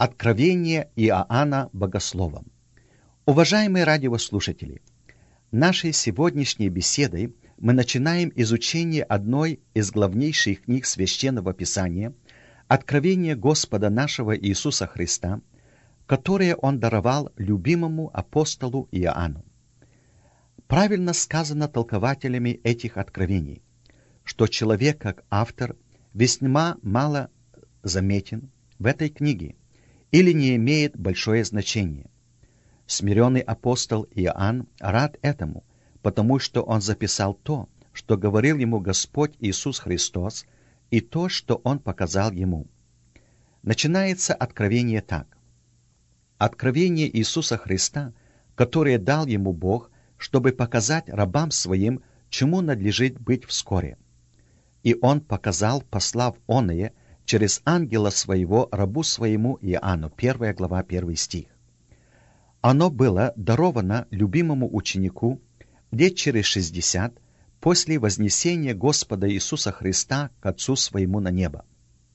Откровение Иоанна Богослова. Уважаемые радиослушатели, нашей сегодняшней беседой мы начинаем изучение одной из главнейших книг Священного Писания, Откровение Господа нашего Иисуса Христа, которое Он даровал любимому апостолу Иоанну. Правильно сказано толкователями этих откровений, что человек как автор весьма мало заметен в этой книге или не имеет большое значение. Смиренный апостол Иоанн рад этому, потому что он записал то, что говорил ему Господь Иисус Христос, и то, что Он показал ему. Начинается откровение так. Откровение Иисуса Христа, которое дал ему Бог, чтобы показать рабам своим, чему надлежит быть вскоре. И Он показал, послав оное, через ангела своего рабу своему Иоанну. 1 глава, 1 стих. Оно было даровано любимому ученику лет через 60 после вознесения Господа Иисуса Христа к Отцу своему на небо.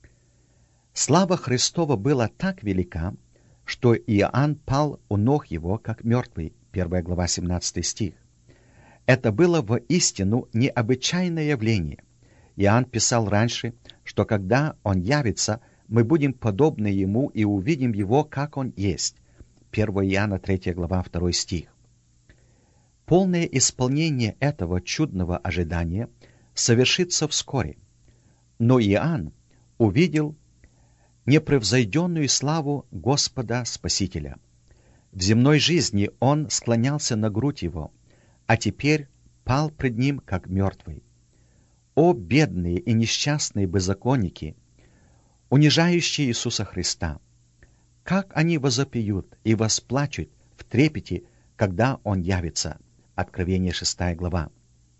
Слава Христова была так велика, что Иоанн пал у ног его, как мертвый. 1 глава, 17 стих. Это было воистину необычайное явление. Иоанн писал раньше, что когда Он явится, мы будем подобны Ему и увидим Его, как Он есть. 1 Иоанна 3 глава 2 стих. Полное исполнение этого чудного ожидания совершится вскоре. Но Иоанн увидел непревзойденную славу Господа Спасителя. В земной жизни он склонялся на грудь Его, а теперь пал пред Ним, как мертвый. О, бедные и несчастные беззаконники, унижающие Иисуса Христа! Как они возопьют и восплачут в трепете, когда Он явится. Откровение 6 глава.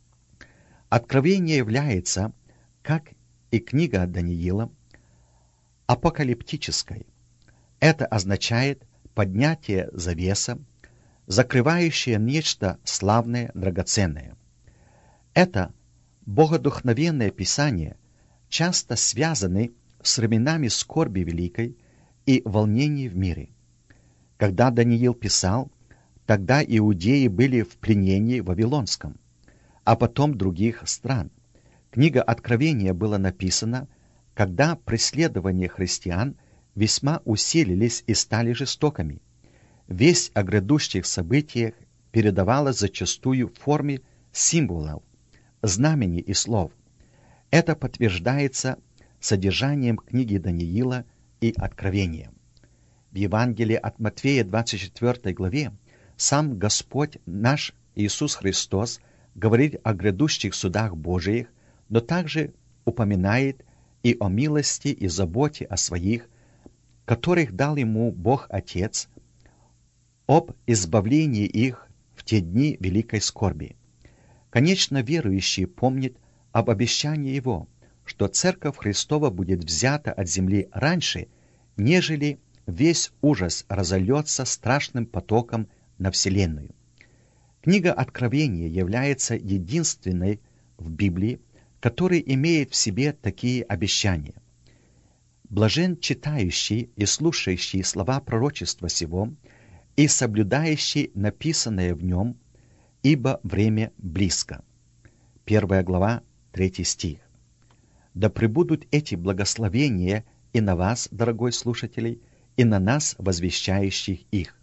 Откровение является, как и книга Даниила, апокалиптической. Это означает поднятие завеса, закрывающее нечто славное, драгоценное. Это богодухновенное Писание часто связаны с временами скорби великой и волнений в мире. Когда Даниил писал, тогда иудеи были в пленении вавилонском, а потом других стран. Книга Откровения была написана, когда преследования христиан весьма усилились и стали жестокими. Весть о грядущих событиях передавалась зачастую в форме символов, знамений и слов. Это подтверждается содержанием книги Даниила и Откровения. В Евангелии от Матфея 24 главе сам Господь наш Иисус Христос говорит о грядущих судах Божиих, но также упоминает и о милости и заботе о своих, которых дал ему Бог Отец, об избавлении их в те дни великой скорби. Конечно, верующий помнит об обещании Его, что Церковь Христова будет взята от земли раньше, нежели весь ужас разольется страшным потоком на Вселенную. Книга Откровения является единственной в Библии, который имеет в себе такие обещания. Блажен читающий и слушающий слова пророчества сего и соблюдающий написанное в нем, ибо время близко. 1 глава, 3 стих. Да пребудут эти благословения и на вас, дорогой слушателей, и на нас, возвещающих их.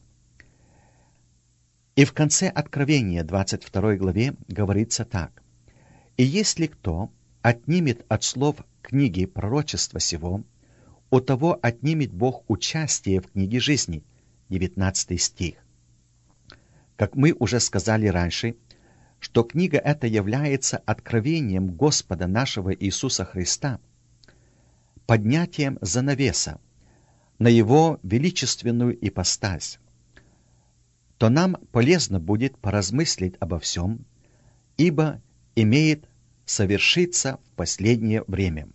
И в конце Откровения, 22 главе, говорится так. «И если кто отнимет от слов книги пророчества сего, у того отнимет Бог участие в книге жизни». 19 стих. Как мы уже сказали раньше, что книга эта является откровением Господа нашего Иисуса Христа, поднятием занавеса на Его величественную ипостась, то нам полезно будет поразмыслить обо всем, ибо имеет совершиться в последнее время.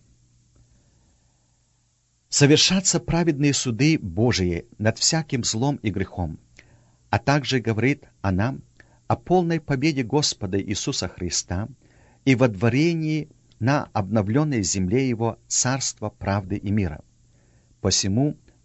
Совершатся праведные суды Божии над всяким злом и грехом, а также говорит о нам, о полной победе Господа Иисуса Христа и водворении на обновленной земле Его царства правды и мира. Посему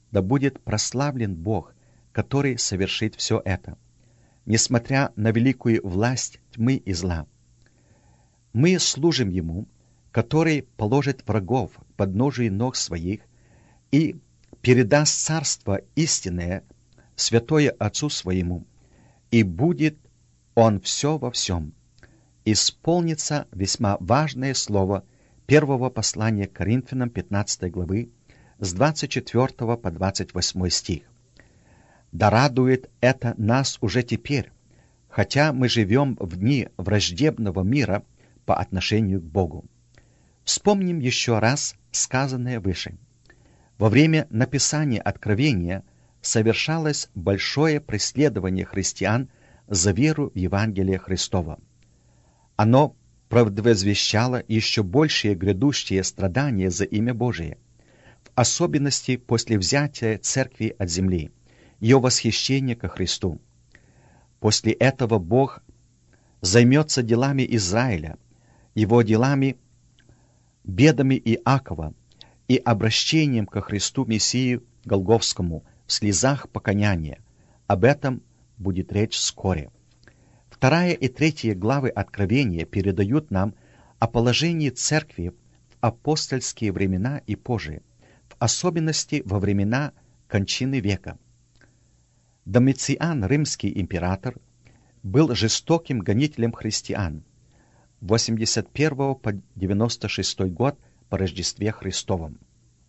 да будет прославлен Бог, который совершит все это, несмотря на великую власть тьмы и зла. Мы служим Ему, который положит врагов к подножию ног своих и передаст царство истинное, святое Отцу Своему, и будет Он все во всем. Исполнится весьма важное слово первого послания к Коринфянам 15 главы с 24 по 28 стих. Да радует это нас уже теперь, хотя мы живем в дни враждебного мира по отношению к Богу. Вспомним еще раз сказанное выше. Во время написания Откровения совершалось большое преследование христиан за веру в Евангелие Христово. Оно предвозвещало еще большие грядущие страдания за имя Божие, в особенности после взятия церкви от земли, ее восхищения ко Христу. После этого Бог займется делами Израиля, его делами, бедами Иакова и обращением ко Христу Мессию Голгофскому в слезах покаяния. Об этом будет речь вскоре. 2 и 3 главы Откровения передают нам о положении церкви в апостольские времена и позже, в особенности во времена кончины века. Домициан, римский император, был жестоким гонителем христиан 81 по 96 год по Рождестве Христовом.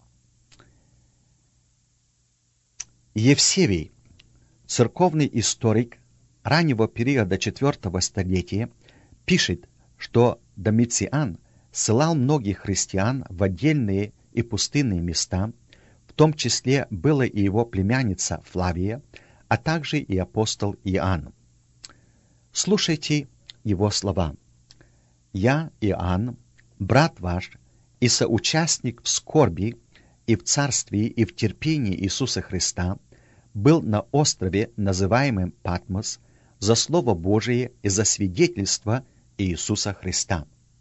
Евсевий, церковный историк раннего периода IV столетия, пишет, что Домициан ссылал многих христиан в отдельные и пустынные места, в том числе была и его племянница Флавия, а также и апостол Иоанн. Слушайте его слова. «Я, Иоанн, брат ваш и соучастник в скорби и в царствии и в терпении Иисуса Христа, был на острове, называемом Патмос, за Слово Божие и за свидетельство Иисуса Христа».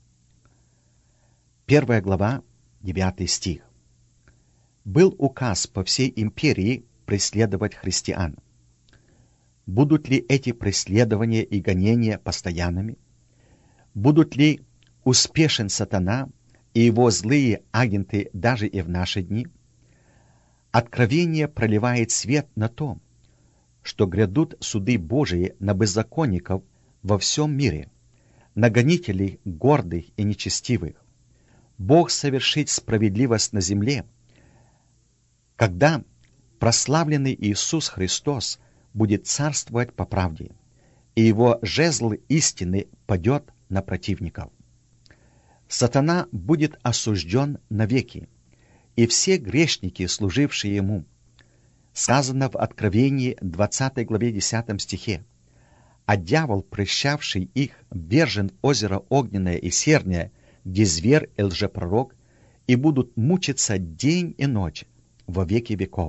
1 глава, 9 стих. Был указ по всей империи преследовать христиан. Будут ли эти преследования и гонения постоянными? Будут ли успешен сатана и его злые агенты даже и в наши дни? Откровение проливает свет на то, что грядут суды Божии на беззаконников во всем мире, на гонителей гордых и нечестивых. Бог совершит справедливость на земле, когда прославленный Иисус Христос будет царствовать по правде, и его жезл истины падет на противников. Сатана будет осужден навеки, и все грешники, служившие ему. Сказано в Откровении 20 главе 10 стихе: «А дьявол, прельщавший их, ввержен в озеро огненное и серное, где зверь и лжепророк, и будут мучиться день и ночь во веки веков».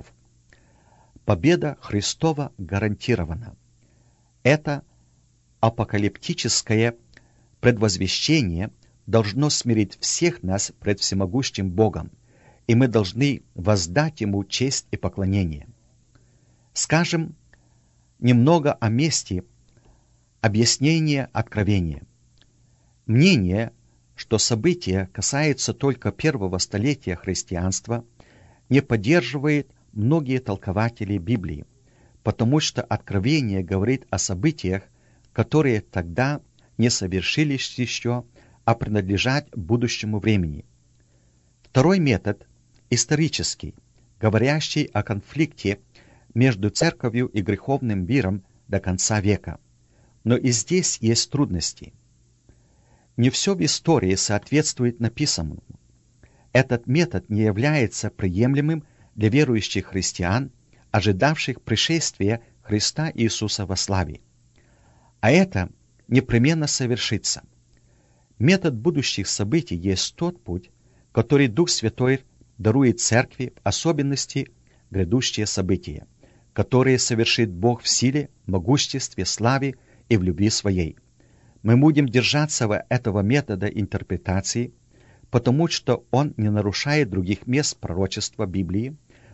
Победа Христова гарантирована. Это апокалиптическое предвозвещение должно смирить всех нас пред всемогущим Богом, и мы должны воздать Ему честь и поклонение. Скажем немного о месте объяснения Откровения. Мнение, что события касаются только первого столетия христианства, не поддерживает многие толкователи Библии, потому что Откровение говорит о событиях, которые тогда не совершились еще, а принадлежат будущему времени. Второй метод – исторический, говорящий о конфликте между церковью и греховным миром до конца века. Но и здесь есть трудности. Не все в истории соответствует написанному. Этот метод не является приемлемым для верующих христиан, ожидавших пришествия Христа Иисуса во славе. А это непременно совершится. Метод будущих событий есть тот путь, который Дух Святой дарует Церкви, в особенности грядущие события, которые совершит Бог в силе, могуществе, славе и в любви Своей. Мы будем держаться этого метода интерпретации, потому что он не нарушает других мест пророчества Библии,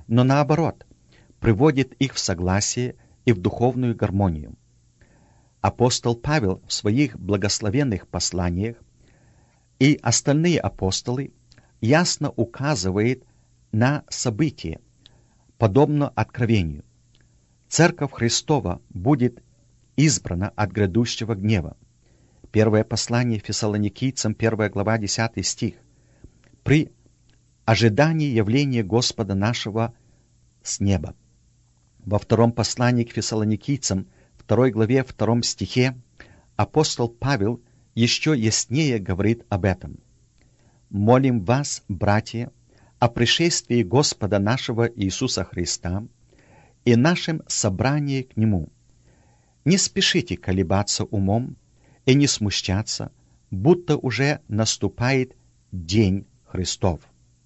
но наоборот, приводит их в согласие и в духовную гармонию. Апостол Павел в своих благословенных посланиях и остальные апостолы ясно указывает на событие, подобно откровению. Церковь Христова будет избрана от грядущего гнева. Первое послание Фессалоникийцам, 1 глава, 10 стих. При ожидании явления Господа нашего с неба. Во втором послании к Фессалоникийцам, 2 главе, 2 стихе, апостол Павел еще яснее говорит об этом. «Молим вас, братья, о пришествии Господа нашего Иисуса Христа и нашем собрании к Нему. Не спешите колебаться умом и не смущаться, будто уже наступает день Христов».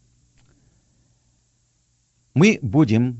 Мы будем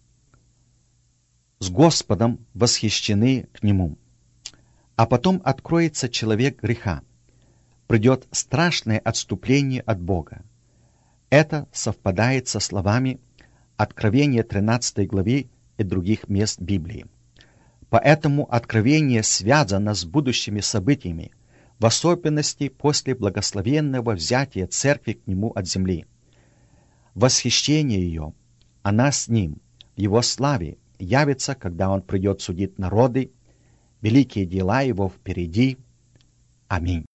с Господом восхищены к Нему. А потом откроется человек греха. Придет страшное отступление от Бога. Это совпадает со словами Откровения 13 главы и других мест Библии. Поэтому откровение связано с будущими событиями, в особенности после благословенного взятия церкви к Нему от земли. Восхищение ее, она с Ним, в Его славе, явится, когда Он придет судить народы, великие дела Его впереди. Аминь.